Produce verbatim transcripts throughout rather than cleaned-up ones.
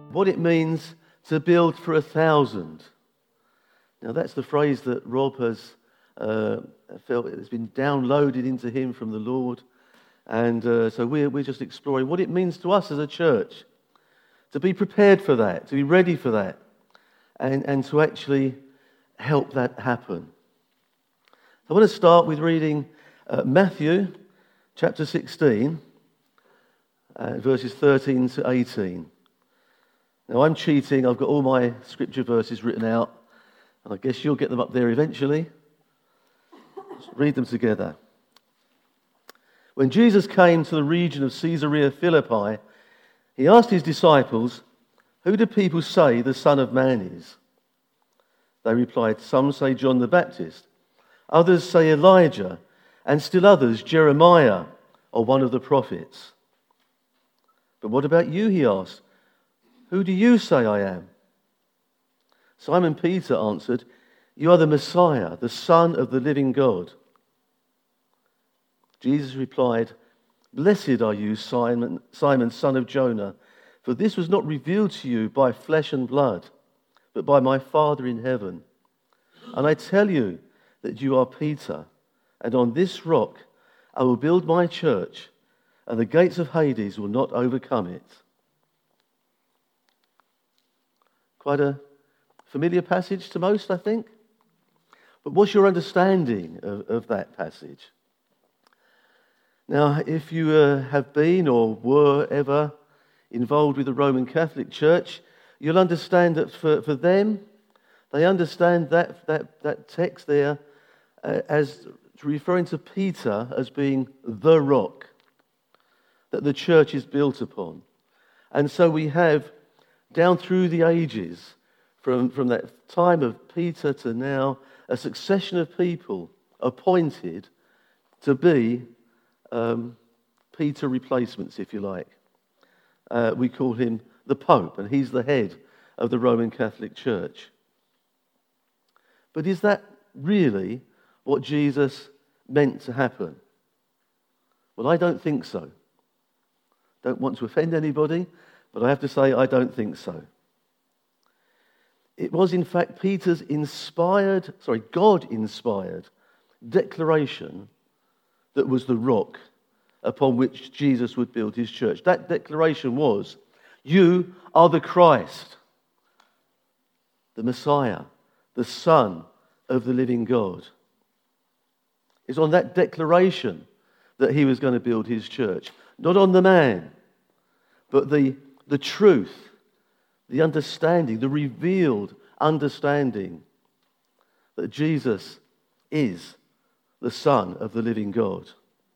what it means to build for a thousand. Now that's the phrase that Rob has uh, felt has been downloaded into him from the Lord. And uh, so we're, we're just exploring what it means to us as a church to be prepared for that, to be ready for that, and, and to actually help that happen. I want to start with reading uh, Matthew chapter sixteen, uh, verses thirteen to eighteen. Now I'm cheating, I've got all my scripture verses written out, and I guess you'll get them up there eventually. Let's read them together. When Jesus came to the region of Caesarea Philippi, he asked his disciples, "Who do people say the Son of Man is?" They replied, "Some say John the Baptist, others say Elijah, and still others Jeremiah or one of the prophets." "But what about you?" he asked. "Who do you say I am?" Simon Peter answered, "You are the Messiah, the Son of the living God." Jesus replied, "Blessed are you, Simon, Simon, son of Jonah, for this was not revealed to you by flesh and blood, but by my Father in heaven. And I tell you that you are Peter, and on this rock I will build my church, and the gates of Hades will not overcome it." Quite a familiar passage to most, I think. But what's your understanding of, of that passage? Now, if you uh, have been or were ever involved with the Roman Catholic Church, you'll understand that for, for them, they understand that, that, that text there uh, as referring to Peter as being the rock that the church is built upon. And so we have, down through the ages, from, from that time of Peter to now, a succession of people appointed to be um, Peter replacements, if you like. Uh, we call him the Pope, and he's the head of the Roman Catholic Church. But is that really what Jesus meant to happen? Well, I don't think so. Don't want to offend anybody, but I have to say I don't think so. It was in fact Peter's inspired, sorry, God-inspired declaration that was the rock upon which Jesus would build his church. That declaration was, "You are the Christ, the Messiah, the Son of the living God." It's on that declaration that he was going to build his church. Not on the man, but the, the truth, the understanding, the revealed understanding that Jesus is the Son of the living God.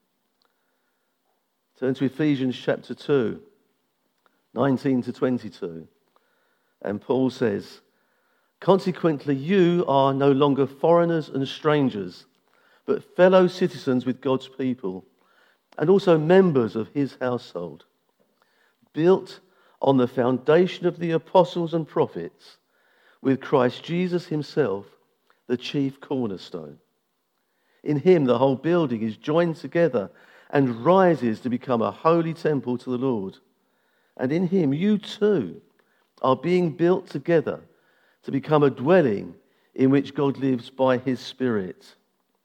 Turn to Ephesians chapter two, nineteen to twenty-two. And Paul says, "Consequently, you are no longer foreigners and strangers, but fellow citizens with God's people, and also members of his household, built on the foundation of the apostles and prophets, with Christ Jesus himself, the chief cornerstone. In him the whole building is joined together and rises to become a holy temple to the Lord. And in him you too are being built together to become a dwelling in which God lives by his Spirit."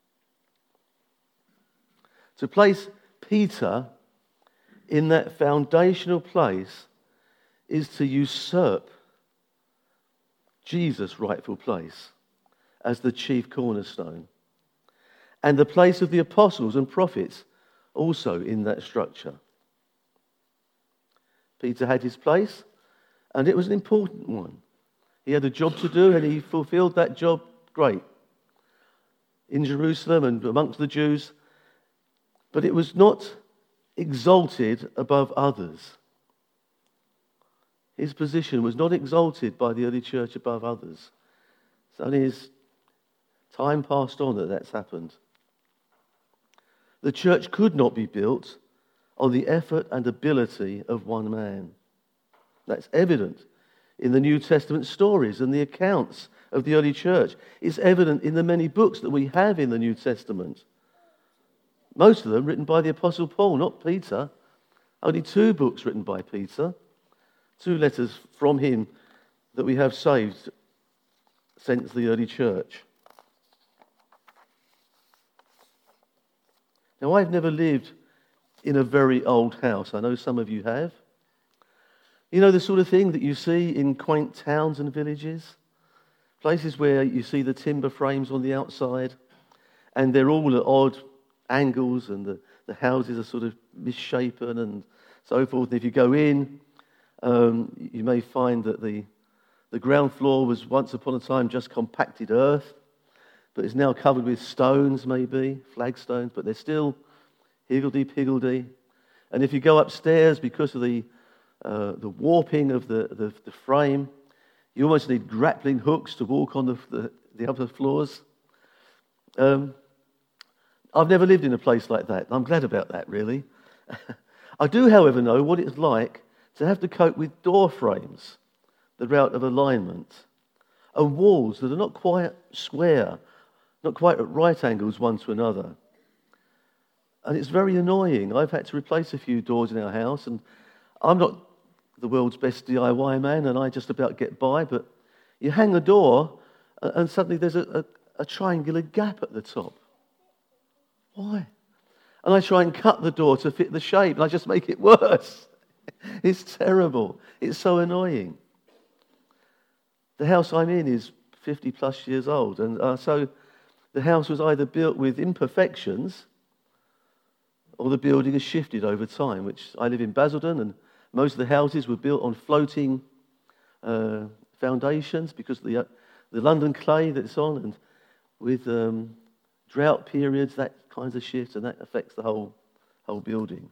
To place Peter in that foundational place is to usurp Jesus' rightful place as the chief cornerstone, and the place of the apostles and prophets also in that structure. Peter had his place, and it was an important one. He had a job to do, and he fulfilled that job great in Jerusalem and amongst the Jews, but it was not exalted above others. His position was not exalted by the early church above others. It's only as time passed on that that's happened. The church could not be built on the effort and ability of one man. That's evident in the New Testament stories and the accounts of the early church. It's evident in the many books that we have in the New Testament. Most of them written by the Apostle Paul, not Peter. Only two books written by Peter. Two letters from him that we have saved since the early church. Now, I've never lived in a very old house. I know some of you have. You know the sort of thing that you see in quaint towns and villages? Places where you see the timber frames on the outside, and they're all at odd angles, and the, the houses are sort of misshapen and so forth. And if you go in, um, you may find that the, the ground floor was once upon a time just compacted earth, but it's now covered with stones, maybe, flagstones, but they're still higgledy-piggledy. And if you go upstairs, because of the uh, the warping of the, the, the frame, you almost need grappling hooks to walk on the, the, the upper floors. Um, I've never lived in a place like that. I'm glad about that, really. I do, however, know what it's like to have to cope with door frames that are out of alignment and walls that are not quite square, not quite at right angles one to another. And it's very annoying. I've had to replace a few doors in our house, and I'm not the world's best D I Y man, and I just about get by, but you hang a door, and suddenly there's a, a, a triangular gap at the top. Why? And I try and cut the door to fit the shape, and I just make it worse. It's terrible. It's so annoying. The house I'm in is fifty plus years old, and uh, so the house was either built with imperfections or the building has shifted over time, which I live in Basildon, and most of the houses were built on floating uh, foundations because of the, uh, the London clay that it's on, and with um, drought periods, that kinds of shifts, and that affects the whole, whole building.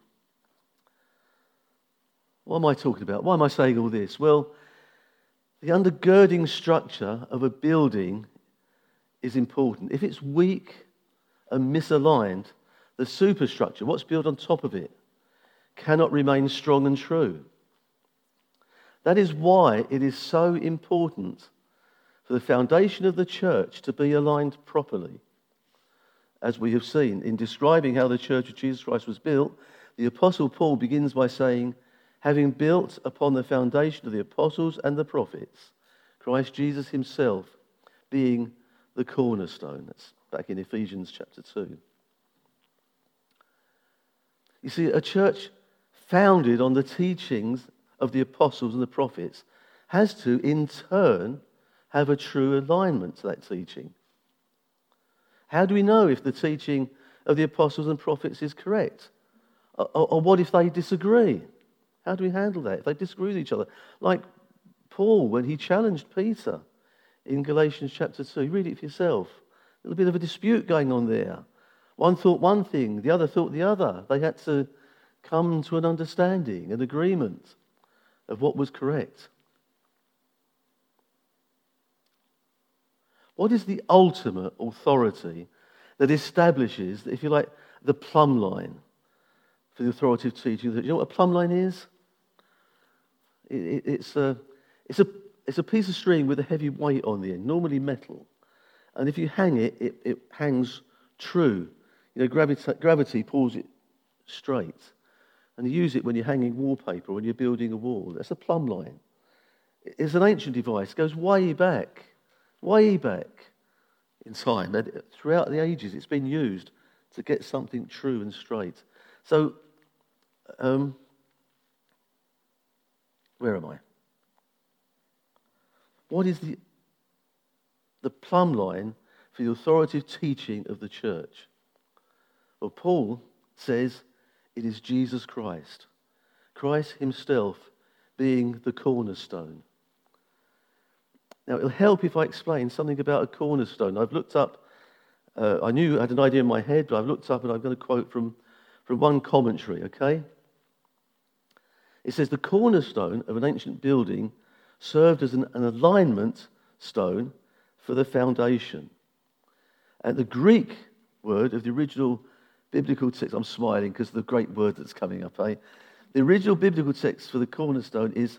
What am I talking about? Why am I saying all this? Well, the undergirding structure of a building is important. If it's weak and misaligned, the superstructure, what's built on top of it, cannot remain strong and true. That is why it is so important for the foundation of the church to be aligned properly. As we have seen in describing how the church of Jesus Christ was built, the Apostle Paul begins by saying, having built upon the foundation of the apostles and the prophets, Christ Jesus himself being the cornerstone. That's back in Ephesians chapter two. You see, a church founded on the teachings of the apostles and the prophets has to, in turn, have a true alignment to that teaching. How do we know if the teaching of the apostles and prophets is correct? Or, or what if they disagree? How do we handle that if they disagree with each other? Like Paul, when he challenged Peter in Galatians chapter two. Read it for yourself. A little bit of a dispute going on there. One thought one thing, the other thought the other. They had to come to an understanding, an agreement of what was correct. What is the ultimate authority that establishes, if you like, the plumb line for the authoritative teaching? You know what a plumb line is? It, it, it's, a, it's, a, it's a piece of string with a heavy weight on the end, normally metal. And if you hang it, it, it hangs true. You know, gravity, gravity pulls it straight. And you use it when you're hanging wallpaper, when you're building a wall. That's a plumb line. It's an ancient device. It goes way back, way back in time. And throughout the ages, it's been used to get something true and straight. So, um, where am I? What is the, the plumb line for the authoritative teaching of the church? Well, Paul says it is Jesus Christ. Christ himself being the cornerstone. Now, it'll help if I explain something about a cornerstone. I've looked up, uh, I knew I had an idea in my head, but I've looked up and I'm going to quote from, from one commentary, okay? It says, the cornerstone of an ancient building served as an, an alignment stone for the foundation. And the Greek word of the original biblical text, I'm smiling because of the great word that's coming up, eh? The original biblical text for the cornerstone is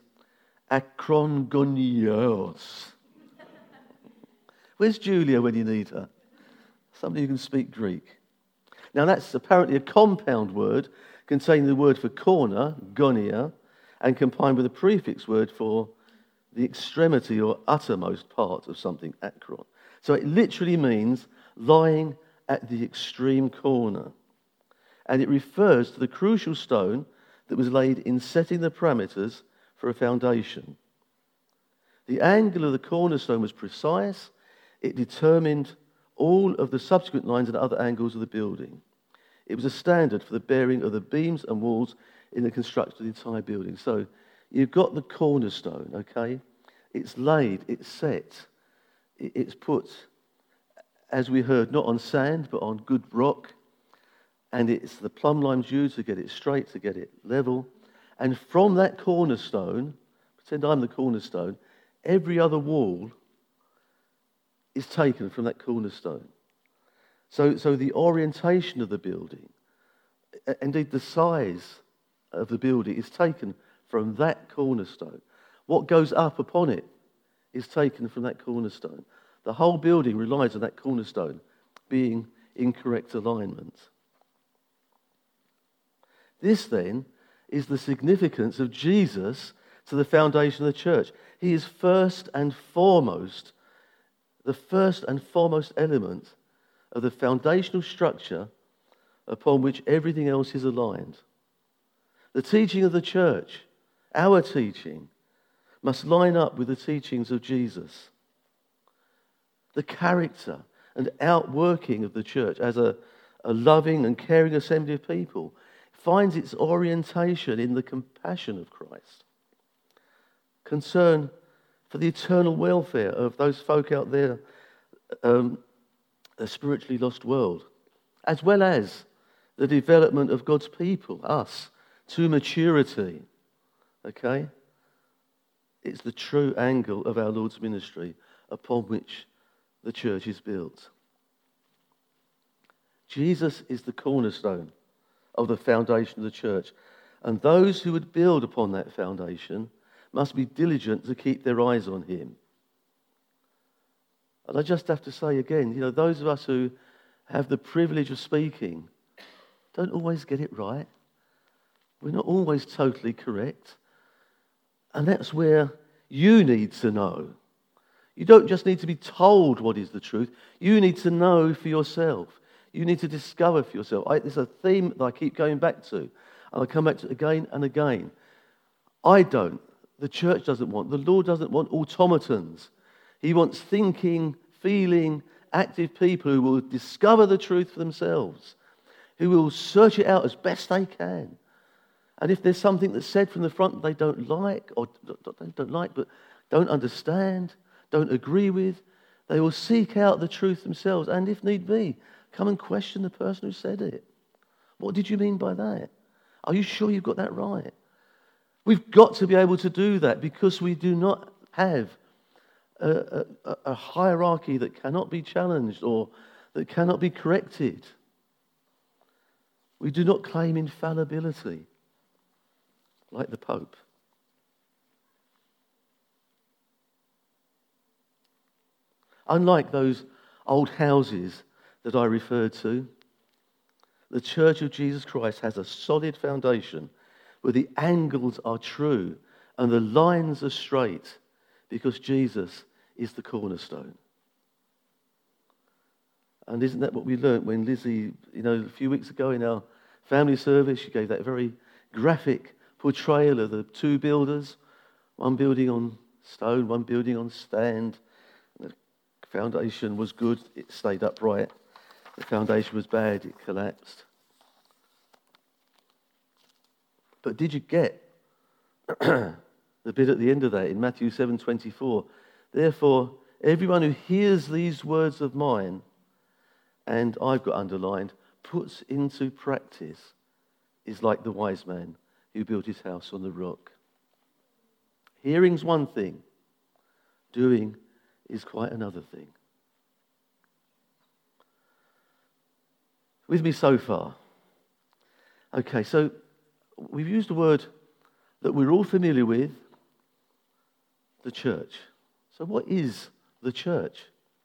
akrongonios. Where's Julia when you need her? Somebody who can speak Greek. Now that's apparently a compound word containing the word for corner, gonia, and combined with a prefix word for the extremity or uttermost part of something, akron. So it literally means lying at the extreme corner. And it refers to the crucial stone that was laid in setting the parameters for a foundation. The angle of the cornerstone was precise. It determined all of the subsequent lines and other angles of the building. It was a standard for the bearing of the beams and walls in the construction of the entire building. So you've got the cornerstone, okay? It's laid, it's set, it's put, as we heard, not on sand, but on good rock. And it's the plumb limes used to get it straight, to get it level. And from that cornerstone, pretend I'm the cornerstone, every other wall is taken from that cornerstone. So, so the orientation of the building, indeed the size of the building, is taken from that cornerstone. What goes up upon it is taken from that cornerstone. The whole building relies on that cornerstone being in correct alignment. This, then, is the significance of Jesus to the foundation of the church. He is first and foremost, the first and foremost element of the foundational structure upon which everything else is aligned. The teaching of the church, our teaching, must line up with the teachings of Jesus. The character and outworking of the church as a, a loving and caring assembly of people finds its orientation in the compassion of Christ. Concern for the eternal welfare of those folk out there, um, a spiritually lost world, as well as the development of God's people, us, to maturity. Okay? It's the true angle of our Lord's ministry upon which the church is built. Jesus is the cornerstone of the foundation of the church, and those who would build upon that foundation must be diligent to keep their eyes on him. And I just have to say again, you know, those of us who have the privilege of speaking don't always get it right. We're not always totally correct. And that's where you need to know. You don't just need to be told what is the truth. You need to know for yourself. You need to discover for yourself. I, there's a theme that I keep going back to. And I come back to it again and again. I don't. The church doesn't want. The Lord doesn't want automatons. He wants thinking, feeling, active people who will discover the truth for themselves, who will search it out as best they can. And if there's something that's said from the front they don't like, or don't like, but don't understand, don't agree with, they will seek out the truth themselves. And if need be, come and question the person who said it. What did you mean by that? Are you sure you've got that right? We've got to be able to do that because we do not have a, a, a hierarchy that cannot be challenged or that cannot be corrected. We do not claim infallibility like the Pope. Unlike those old houses that I referred to, the Church of Jesus Christ has a solid foundation where the angles are true and the lines are straight because Jesus is the cornerstone. And isn't that what we learnt when Lizzie, you know, a few weeks ago in our family service, she gave that very graphic portrayal of the two builders, one building on stone, one building on sand. The foundation was good, it stayed upright. The foundation was bad, it collapsed. But did you get the bit at the end of that in Matthew seven twenty-four? Therefore, everyone who hears these words of mine, and I've got underlined, puts into practice, is like the wise man who built his house on the rock. Hearing's one thing, doing is quite another thing. With me so far? Okay, so we've used a word that we're all familiar with, the church. So what is the church?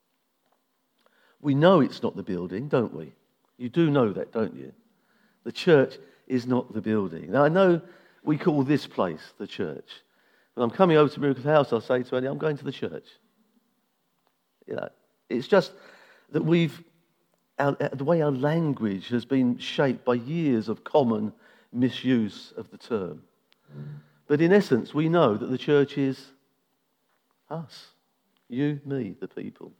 We know it's not the building, don't we? You do know that, don't you? The church is not the building. Now, I know we call this place the church. When I'm coming over to Miracle House, I'll say to Annie, I'm going to the church. You know, it's just that we've, our, the way our language has been shaped by years of common misuse of the term. But in essence, we know that the church is us. You, me, the people.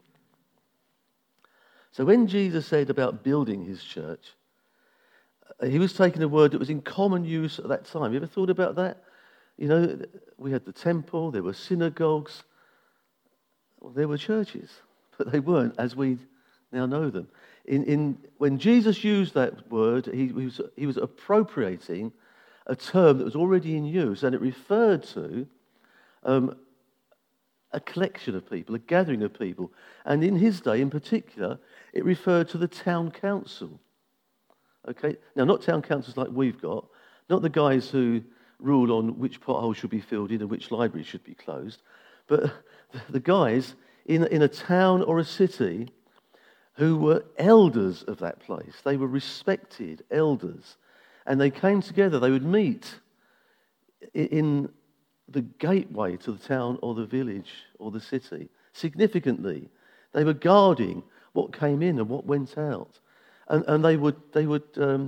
So when Jesus said about building his church, he was taking a word that was in common use at that time. You ever thought about that? You know, we had the temple, there were synagogues, well, there were churches, but they weren't as we now know them. In, in when Jesus used that word, he, he, was, he was appropriating a term that was already in use, and it referred to um, a collection of people, a gathering of people. And in his day in particular, it referred to the town council. Okay, now not town councils like we've got, not the guys who rule on which potholes should be filled in and which libraries should be closed, but the guys in, in a town or a city who were elders of that place. They were respected elders, and they came together. They would meet in the gateway to the town or the village or the city. Significantly, they were guarding what came in and what went out. And, and they would they would um,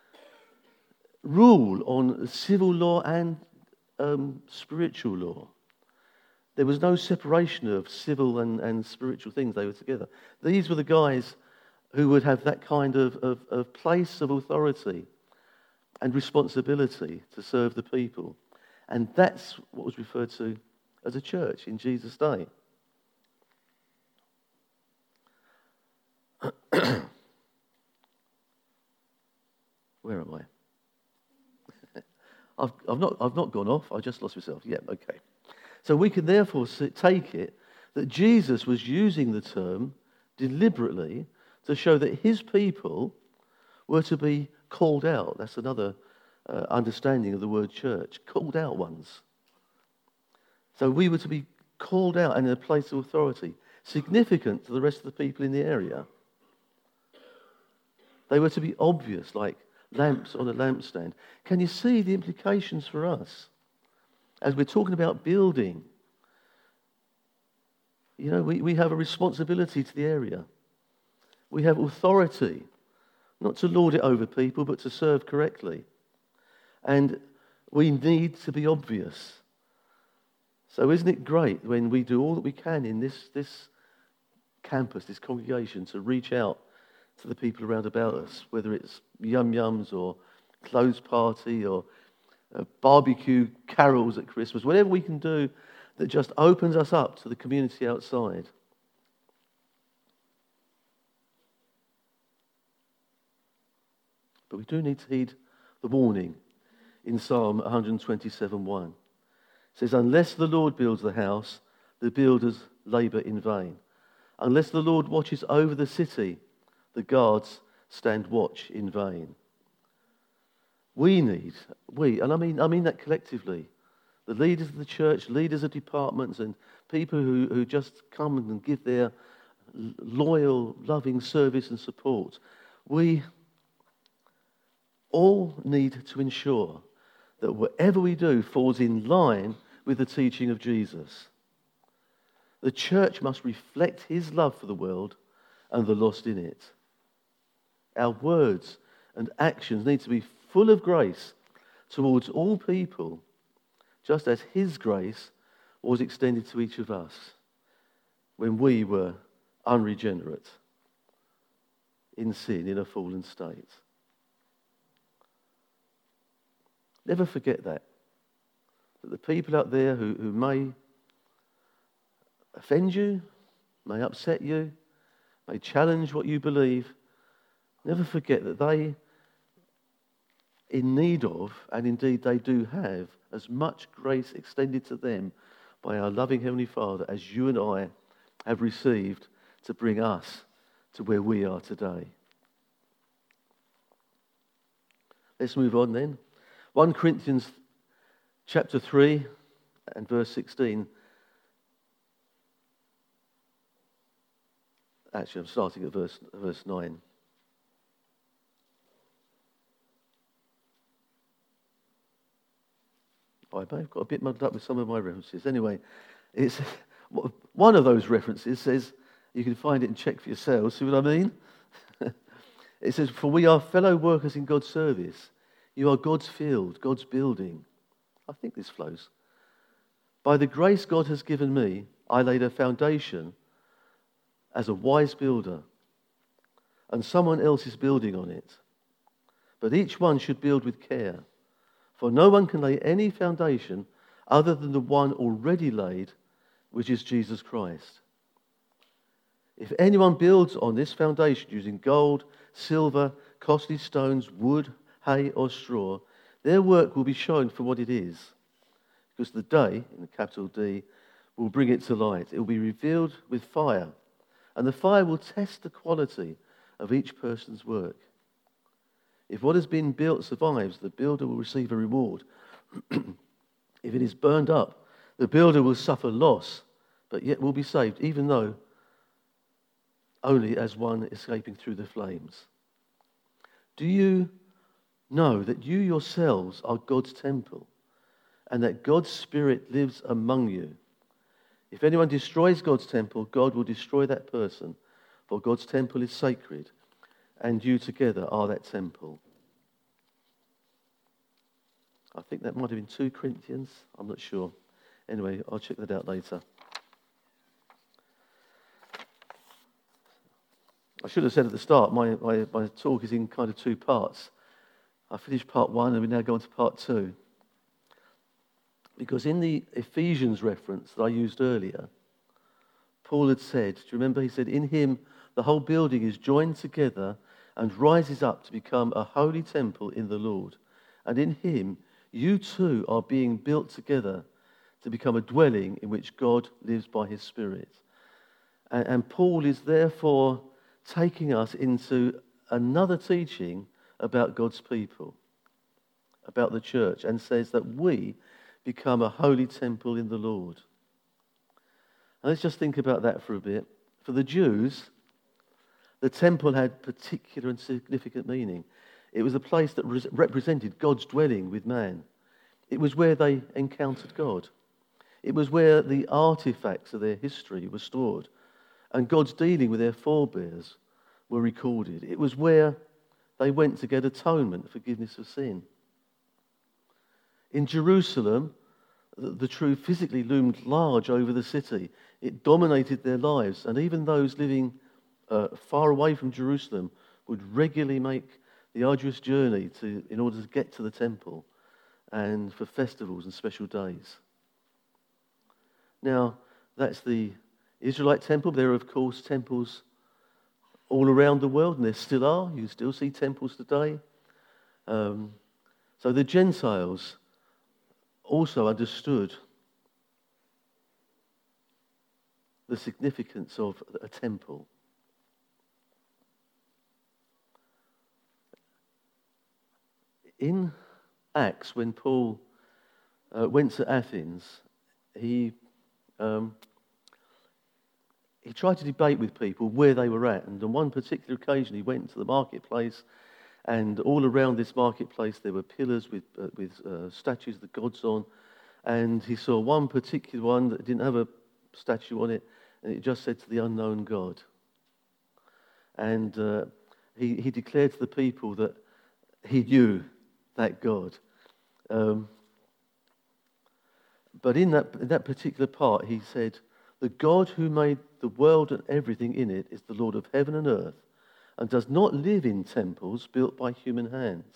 rule on civil law and um, spiritual law. There was no separation of civil and, and spiritual things. They were together. These were the guys who would have that kind of, of, of place of authority and responsibility to serve the people. And that's what was referred to as a church in Jesus' day. Where am I? I've, I've not I've not gone off. I just lost myself. Yeah, okay. So we can therefore take it that Jesus was using the term deliberately to show that his people were to be called out. That's another uh, understanding of the word church. Called out ones. So we were to be called out and in a place of authority, significant to the rest of the people in the area. They were to be obvious, like lamps on a lampstand. Can you see the implications for us? As we're talking about building, you know, we, we have a responsibility to the area. We have authority, not to lord it over people, but to serve correctly. And we need to be obvious. So isn't it great when we do all that we can in this, this campus, this congregation, to reach out to the people around about us, whether it's yum-yums or clothes party or uh, barbecue carols at Christmas, whatever we can do that just opens us up to the community outside. But we do need to heed the warning in Psalm one twenty-seven one. It says, unless the Lord builds the house, the builders labour in vain. Unless the Lord watches over the city, the guards stand watch in vain. We need, we, and I mean I mean that collectively, the leaders of the church, leaders of departments, and people who, who just come and give their loyal, loving service and support. We all need to ensure that whatever we do falls in line with the teaching of Jesus. The church must reflect his love for the world and the lost in it. Our words and actions need to be full of grace towards all people, just as his grace was extended to each of us when we were unregenerate, in sin, in a fallen state. Never forget that. That the people out there who, who may offend you, may upset you, may challenge what you believe, never forget that they, in need of, and indeed they do have, as much grace extended to them by our loving Heavenly Father as you and I have received to bring us to where we are today. Let's move on then. First Corinthians chapter three and verse sixteen. Actually, I'm starting at verse, verse nine. I may have got a bit muddled up with some of my references. Anyway, it's one of those references says, you can find it and check for yourselves, see what I mean? It says, for we are fellow workers in God's service. You are God's field, God's building. I think this flows. By the grace God has given me, I laid a foundation as a wise builder, and someone else is building on it. But each one should build with care, for no one can lay any foundation other than the one already laid, which is Jesus Christ. If anyone builds on this foundation using gold, silver, costly stones, wood, hay, or straw, their work will be shown for what it is, because the day, in the capital D, will bring it to light. It will be revealed with fire, and the fire will test the quality of each person's work. If what has been built survives, the builder will receive a reward. If it is burned up, the builder will suffer loss, but yet will be saved, even though only as one escaping through the flames. Do you know that you yourselves are God's temple, and that God's Spirit lives among you? If anyone destroys God's temple, God will destroy that person, for God's temple is sacred, and you together are that temple. I think that might have been two Corinthians. I'm not sure. Anyway, I'll check that out later. I should have said at the start, my, my, my talk is in kind of two parts. I finished part one and we now go on to part two. Because in the Ephesians reference that I used earlier, Paul had said, do you remember? He said, in him the whole building is joined together and rises up to become a holy temple in the Lord. And in him you too are being built together to become a dwelling in which God lives by his Spirit. And, and Paul is therefore taking us into another teaching about God's people, about the church, and says that we become a holy temple in the Lord. And let's just think about that for a bit. For the Jews, the temple had particular and significant meaning. It was a place that represented God's dwelling with man. It was where they encountered God. It was where the artifacts of their history were stored, and God's dealing with their forebears were recorded. It was where they went to get atonement, forgiveness of sin. In Jerusalem, the truth physically loomed large over the city. It dominated their lives, and even those living uh, far away from Jerusalem would regularly make the arduous journey to, in order to get to the temple and for festivals and special days. Now, that's the Israelite temple. There are, of course, temples all around the world, and there still are. You still see temples today. Um, so the Gentiles also understood the significance of a temple. In Acts, when Paul uh, went to Athens, he um, he tried to debate with people where they were at. And on one particular occasion, he went to the marketplace, and all around this marketplace there were pillars with uh, with uh, statues of the gods on. And he saw one particular one that didn't have a statue on it, and it just said to the unknown God. And uh, he he declared to the people that he knew that God. Um, but in that in that particular part, he said, "The God who made the world and everything in it is the Lord of heaven and earth, and does not live in temples built by human hands."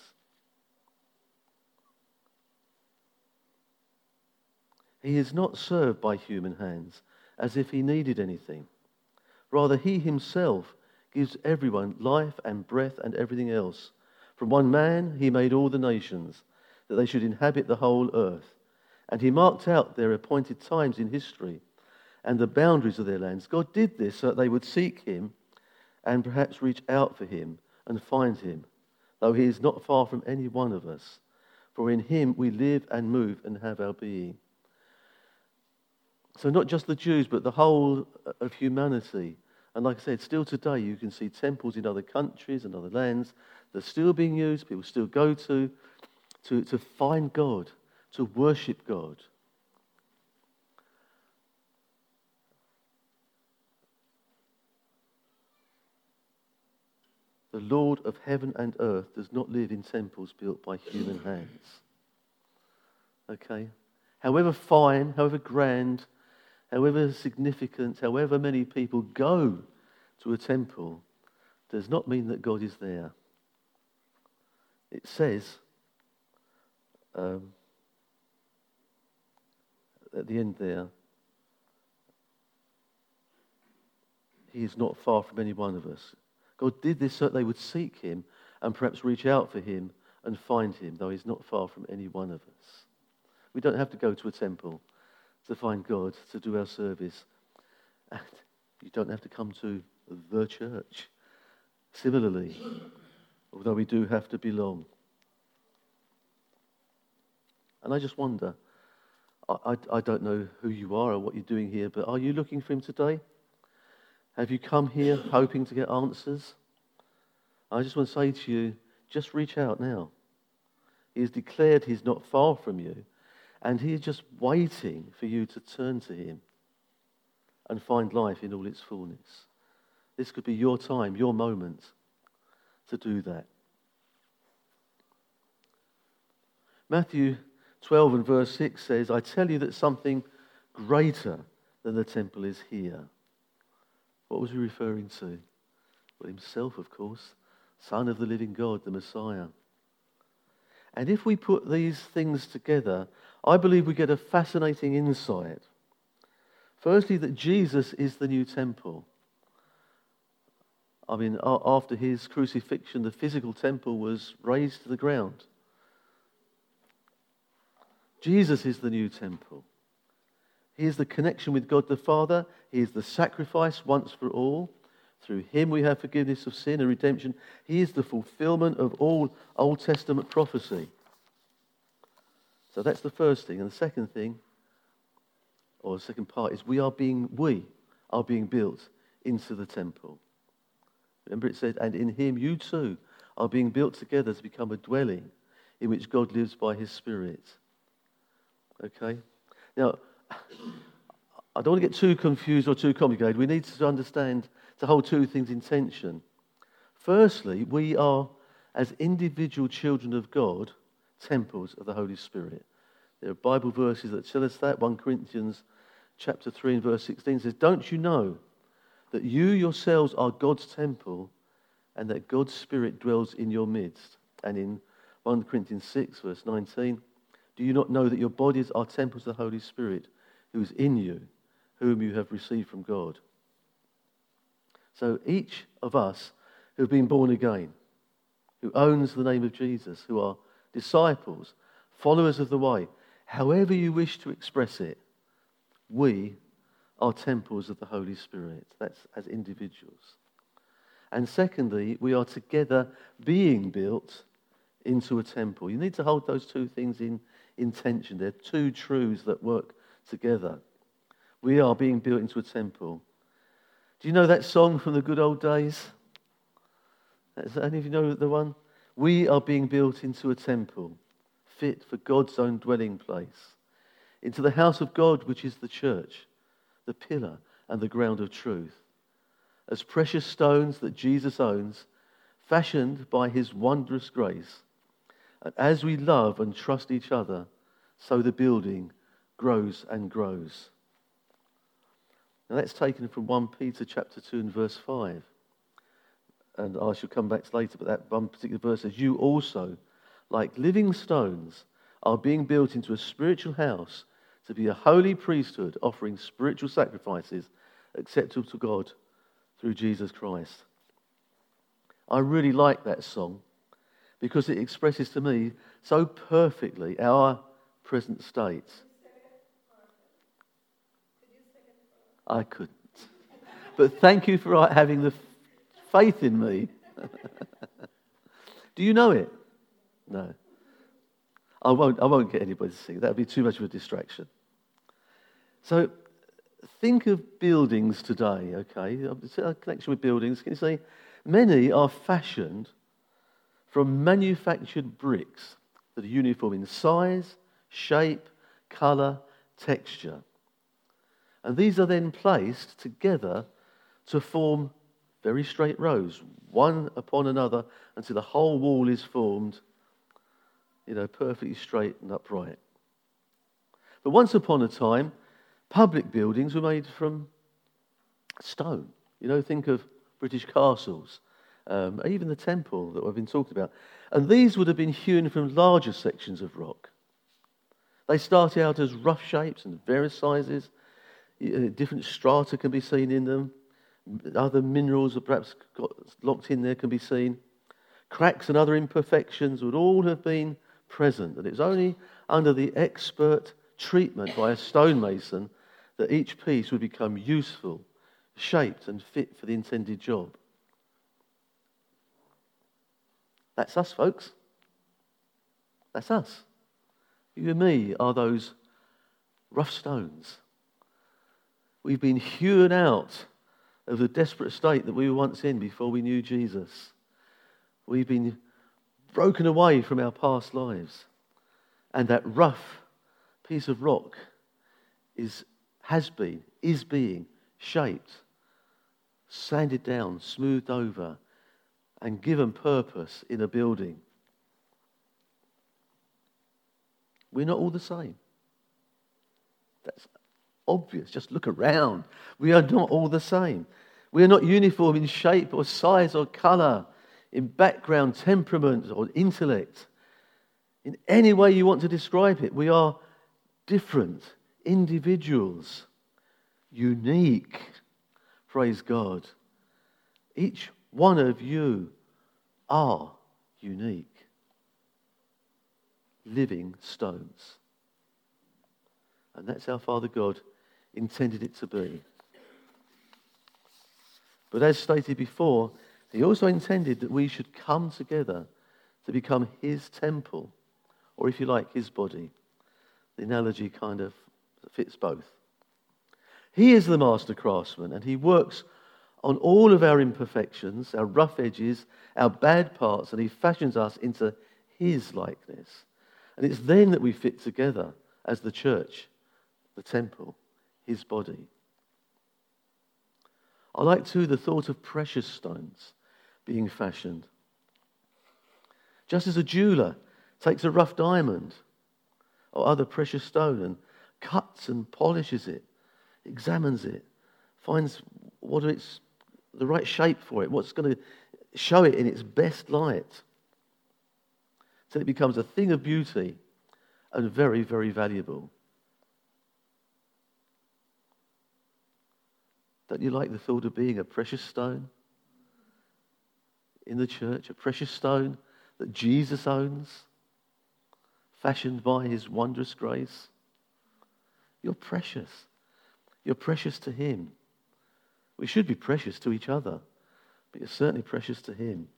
He is not served by human hands as if he needed anything. Rather, he himself gives everyone life and breath and everything else. From one man he made all the nations, that they should inhabit the whole earth. And he marked out their appointed times in history and the boundaries of their lands. God did this so that they would seek him and perhaps reach out for him and find him, though he is not far from any one of us. For in him we live and move and have our being. So not just the Jews, but the whole of humanity. And like I said, still today you can see temples in other countries and other lands that are still being used, people still go to, to, to find God, to worship God. The Lord of heaven and earth does not live in temples built by human hands. Okay? However fine, however grand, however significant, however many people go to a temple, does not mean that God is there. It says um, at the end there, He is not far from any one of us. God did this so that they would seek Him and perhaps reach out for Him and find Him, though He's not far from any one of us. We don't have to go to a temple to find God, to do our service. And you don't have to come to the church. Similarly, although we do have to belong. And I just wonder, I, I, I don't know who you are or what you're doing here, but are you looking for Him today? Have you come here hoping to get answers? I just want to say to you, just reach out now. He has declared He's not far from you, and He is just waiting for you to turn to Him and find life in all its fullness. This could be your time, your moment to do that. Matthew twelve and verse six says, I tell you that something greater than the temple is here. What was he referring to? Well, Himself, of course, Son of the living God, the Messiah. And if we put these things together, I believe we get a fascinating insight. Firstly, that Jesus is the new temple. I mean, after His crucifixion, the physical temple was razed to the ground. Jesus is the new temple. He is the connection with God the Father. He is the sacrifice once for all. Through Him we have forgiveness of sin and redemption. He is the fulfillment of all Old Testament prophecy. So that's the first thing. And the second thing, or the second part, is we are being, we are being built into the temple. Remember it said, and in Him you too are being built together to become a dwelling in which God lives by His Spirit. Okay? Now, I don't want to get too confused or too complicated. We need to understand, to hold two things in tension. Firstly, we are, as individual children of God, temples of the Holy Spirit. There are Bible verses that tell us that. First Corinthians chapter three and verse sixteen says, don't you know that you yourselves are God's temple and that God's Spirit dwells in your midst? And in First Corinthians six verse nineteen, do you not know that your bodies are temples of the Holy Spirit who is in you, whom you have received from God? So each of us who have been born again, who owns the name of Jesus, who are disciples, followers of the way, however you wish to express it, we are temples of the Holy Spirit. That's as individuals. And secondly, we are together being built into a temple. You need to hold those two things in, in tension. They're two truths that work together. We are being built into a temple. Do you know that song from the good old days? Does any of you know the one? We are being built into a temple, fit for God's own dwelling place, into the house of God, which is the church, the pillar and the ground of truth. As precious stones that Jesus owns, fashioned by His wondrous grace. And as we love and trust each other, so the building grows and grows. Now that's taken from First Peter chapter two and verse five. And I shall come back to later, but that one particular verse says, you also, like living stones, are being built into a spiritual house to be a holy priesthood, offering spiritual sacrifices acceptable to God through Jesus Christ. I really like that song because it expresses to me so perfectly our present state. I couldn't. But thank you for having the faith in me. Do you know it? No. I won't, I won't get anybody to sing. That would be too much of a distraction. So think of buildings today, okay? A connection with buildings. Can you see? Many are fashioned from manufactured bricks that are uniform in size, shape, colour, texture. And these are then placed together to form very straight rows, one upon another, until the whole wall is formed, you know, perfectly straight and upright. But once upon a time, public buildings were made from stone. You know, think of British castles, um, even the temple that we've been talking about. And these would have been hewn from larger sections of rock. They start out as rough shapes and various sizes. Different strata can be seen in them. Other minerals that perhaps got locked in there can be seen. Cracks and other imperfections would all have been present. And it was only under the expert treatment by a stonemason that each piece would become useful, shaped and fit for the intended job. That's us, folks. That's us. You and me are those rough stones. We've been hewn out of the desperate state that we were once in before we knew Jesus. We've been broken away from our past lives. And that rough piece of rock is, has been, is being shaped, sanded down, smoothed over, and given purpose in a building. We're not all the same. That's obvious. Just look around. We are not all the same. We are not uniform in shape or size or colour, in background, temperament or intellect. In any way you want to describe it, we are different individuals, unique. Praise God. Each one of you are unique. Living stones. And that's how Father God intended it to be. But as stated before, he also intended that we should come together to become his temple, or if you like, his body. The analogy kind of fits both. He is the master craftsman, and he works on all of our imperfections, our rough edges, our bad parts, and he fashions us into his likeness. And it's then that we fit together as the church, the temple, his body. I like too the thought of precious stones being fashioned. Just as a jeweler takes a rough diamond or other precious stone and cuts and polishes it, examines it, finds what it's the right shape for it, what's going to show it in its best light, till it becomes a thing of beauty and very, very valuable. Don't you like the thought of being a precious stone in the church, a precious stone that Jesus owns, fashioned by his wondrous grace? You're precious. You're precious to him. We should be precious to each other, but you're certainly precious to him.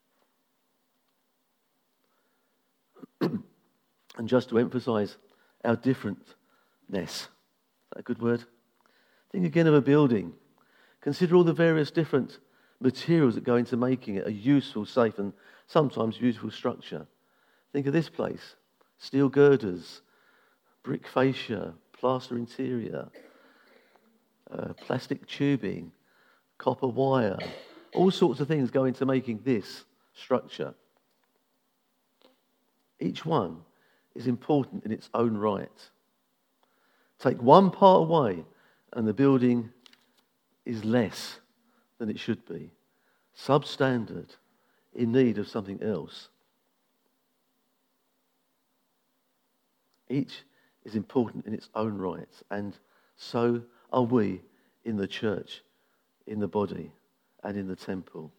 And just to emphasize our differentness, is that a good word? Think again of a building. Consider all the various different materials that go into making it a useful, safe, and sometimes beautiful structure. Think of this place. Steel girders, brick fascia, plaster interior, uh, plastic tubing, copper wire. All sorts of things go into making this structure. Each one is important in its own right. Take one part away and the building is less than it should be. Substandard, in need of something else. Each is important in its own right, and so are we in the church, in the body, and in the temple.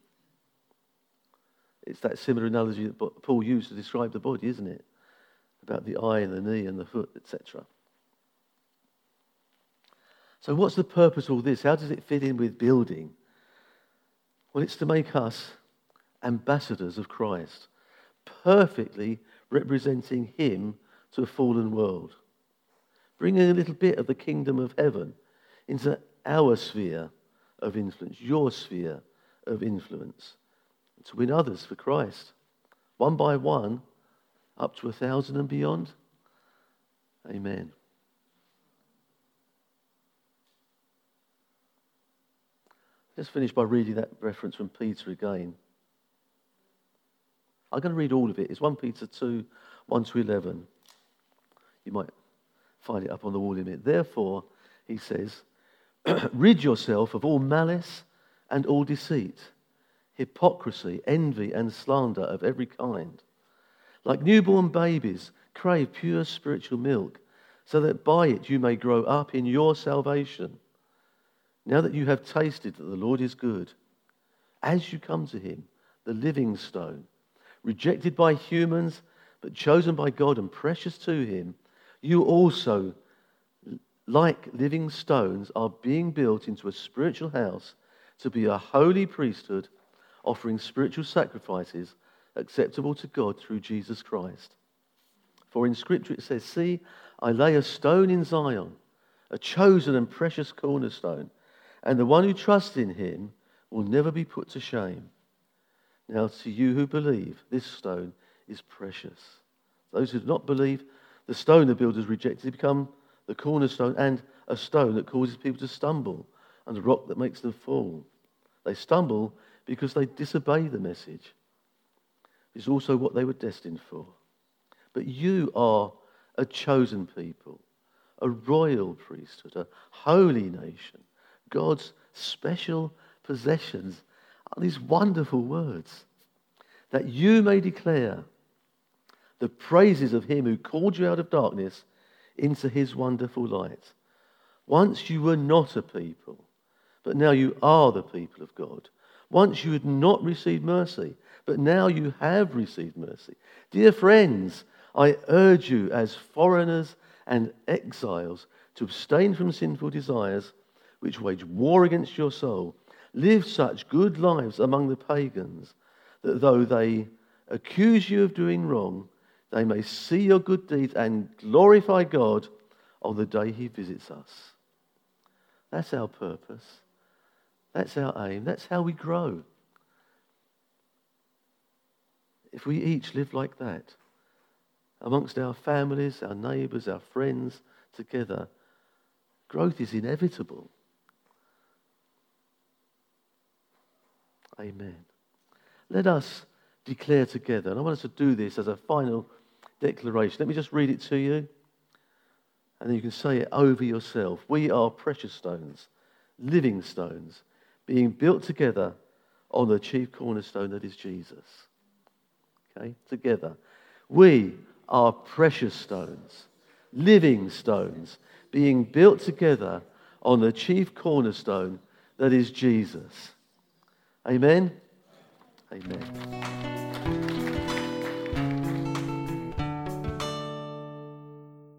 It's that similar analogy that Paul used to describe the body, isn't it? About the eye and the knee and the foot, et cetera. So what's the purpose of all this? How does it fit in with building? Well, it's to make us ambassadors of Christ, perfectly representing him to a fallen world. Bringing a little bit of the kingdom of heaven into our sphere of influence, your sphere of influence, to win others for Christ, one by one, up to a thousand and beyond. Amen. Let's finish by reading that reference from Peter again. I'm going to read all of it. It's First Peter two, one to eleven. You might find it up on the wall in a minute. Therefore, he says, rid yourself of all malice and all deceit, hypocrisy, envy, and slander of every kind. Like newborn babies, crave pure spiritual milk, so that by it you may grow up in your salvation. Now that you have tasted that the Lord is good, as you come to him, the living stone, rejected by humans, but chosen by God and precious to him, you also, like living stones, are being built into a spiritual house to be a holy priesthood, offering spiritual sacrifices acceptable to God through Jesus Christ. For in Scripture it says, see, I lay a stone in Zion, a chosen and precious cornerstone, and the one who trusts in him will never be put to shame. Now to you who believe, this stone is precious. Those who do not believe, the stone the builders rejected has become the cornerstone and a stone that causes people to stumble and a rock that makes them fall. They stumble because they disobey the message. It's also what they were destined for. But you are a chosen people, a royal priesthood, a holy nation, God's special possessions. Are these wonderful words, that you may declare the praises of him who called you out of darkness into his wonderful light. Once you were not a people, but now you are the people of God. Once you had not received mercy, but now you have received mercy. Dear friends, I urge you as foreigners and exiles to abstain from sinful desires which wage war against your soul. Live such good lives among the pagans that though they accuse you of doing wrong, they may see your good deeds and glorify God on the day he visits us. That's our purpose. That's our aim. That's how we grow. If we each live like that, amongst our families, our neighbours, our friends, together, growth is inevitable. Amen. Let us declare together, and I want us to do this as a final declaration. Let me just read it to you, and then you can say it over yourself. We are precious stones, living stones, being built together on the chief cornerstone that is Jesus. Okay, together. We are precious stones, living stones, being built together on the chief cornerstone that is Jesus. Amen? Amen.